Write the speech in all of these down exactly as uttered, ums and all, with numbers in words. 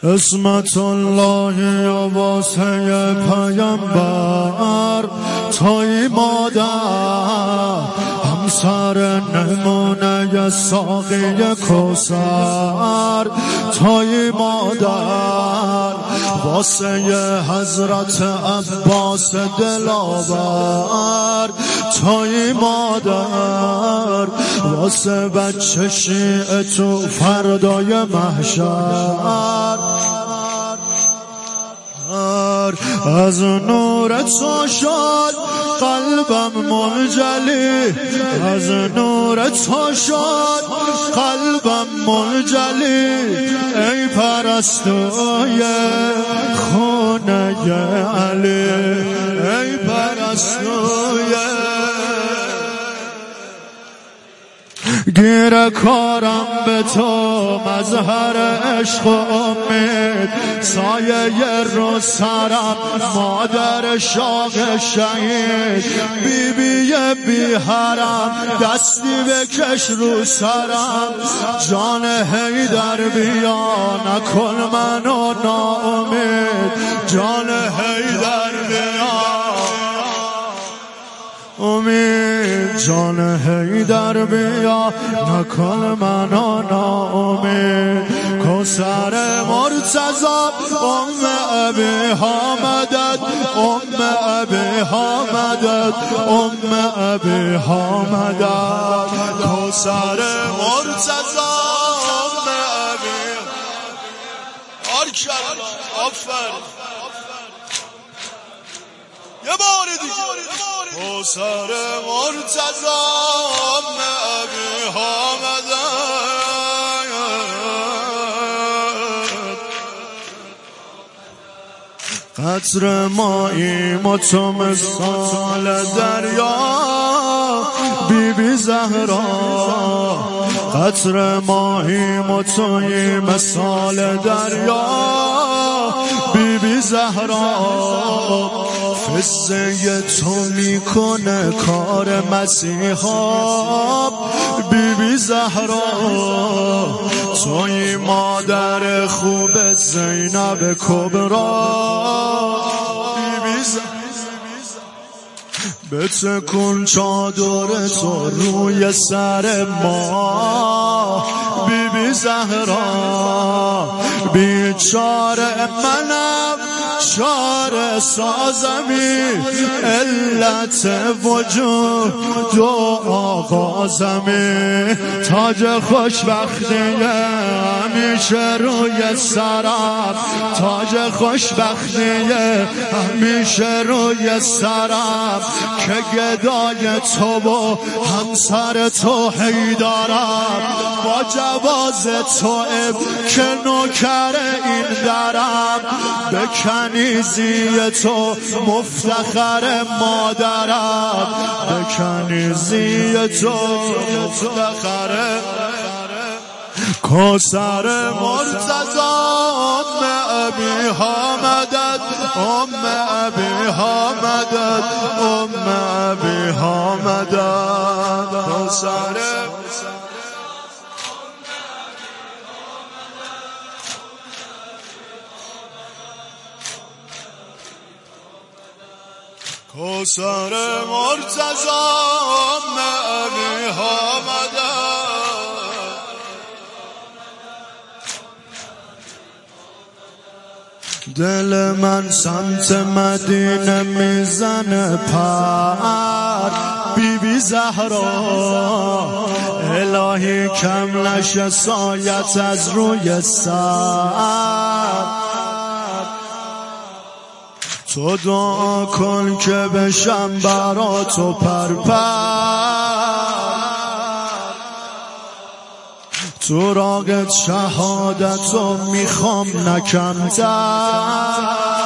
اسمت الله و واسه پیامبر توی مادر همسر نمونه ساقی کوثر توی مادر واسه حضرت عباس دلاور توی مادر واسه بچه شیعه تو فردای محشر از نور تو شد قلبم منجلی از نور تو شد قلبم منجلی ای پرستوی خونه علی ای پرستوی گیر کارم به تو مظهر عشق و امید سایه رو سرم مادر شاق شهید بی بی بی حرم دستی بکش رو سرم جان حیدر بیا نکن منو ناامید جان حیدر بیا امید جان حیدر بیا نکن منو ناامید کوثر مرتضی ام ابی ها مدد ام ابی ها مدد ام ابی ها مدد کوثر مرتضی ام ابی آرکلا آفرین یه بار دیگه کوثر مرتضی ام ابی ها مدد قطر ماییم و تو مثال دریا بی بی زهرا قطر ماییم و توی مثال دریا بی بی زهرا فزه تو میکنه کار مسیحا بی بی زهرا توی مادر خوب زینب کبرا بی بی زهرا بتکن چادر تو روی سر ما بی بی زهرا بیچاره منم چاره سازمی علت وجود دو آغازمی تاج خوشبختی همیشه روی سرم تاج خوشبختی همیشه روی سرم که گدای تو و همسر تو حیدرم با جواز تو که نوکر این درم به کنیزی تو مفتخر مادرم به کنیزی تو مفتخر کوثر مرتضی ام ابی ها مدد ام ابی ها مدد ام ابی ها مدد کوثر کوثر مرتضی ام ابی ها مدد دل من سمت مدینه میزنه پر بی بی زهرا الهی کم نشه سایت از روی سر تو دعا کن که بشم برا تو پرپر تو راقت شهادت رو میخوام نکمتر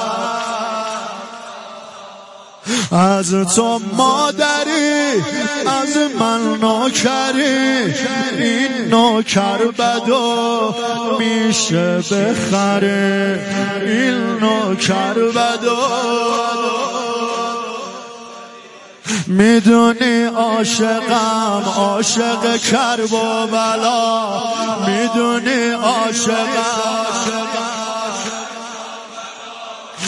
از تو مادری از من نوکری این نوکر بدو میشه بخره این نوکر بدو میدونی عاشقم عاشق کرب و بلا میدونی عاشقم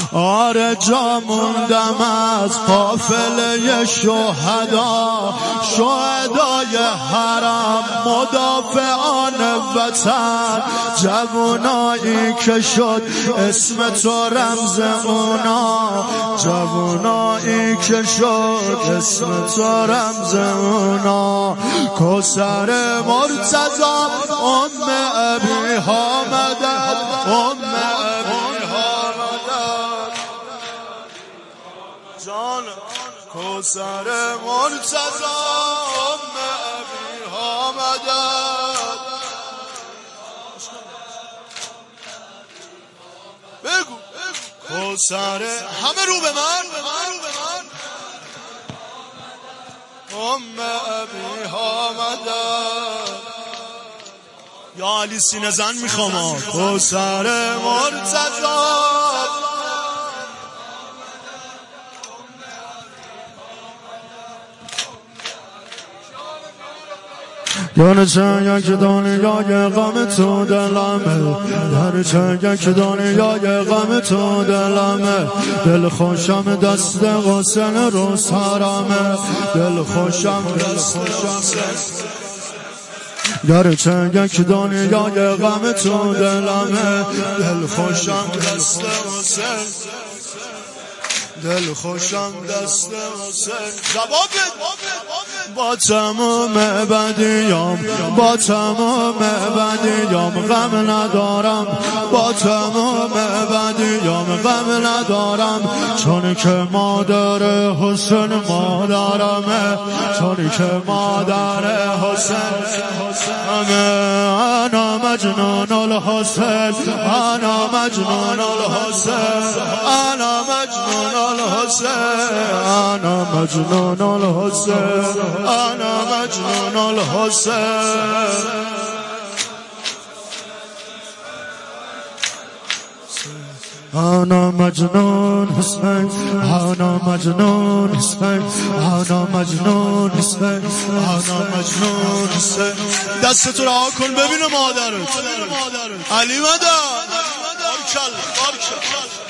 آره جا موندم از قافله شهدا، شهدای حرم مدافعان وطن، جوانایی که شد اسم تو رمز اونا، جوانایی که شد اسم تو رمز اونا. کوثر مرتضی ام ابی ها مدد، ام ابی ها مدد جان. کوثر مرتضی ام ابی ها مدد. بگو کوثر، همه رو به من، ام ابی ها مدد. یا علی سینه زن میخوام کوثر مرتضی. گرچه یک دنیای غم تو دلمه، گرچه یک دنیای غم تو دلمه، دل خوشم دست حسین رو سرمه، دل خوشم دست حسین. گرچه یک دنیای غم تو دلمه، دل خوشم دست حسین، دل خوشم دست حسین. جواب با تمام بدیام، با تمام بدیام غم ندارم، با تمام بدیام غم ندارم، چون که مادر حسین مادرمه، چون که مادر حسین انا مجنون الحسین، انا مجنون الحسین، انا مجنون الحسین، انا مجنون الحسین، انا مجنون الحسین. انا مجنون حسین، انا مجنون حسین، انا مجنون حسین، انا مجنون حسین. دستتو رها کن ببینم مادرت علی مدد. بارکالله بارکالله.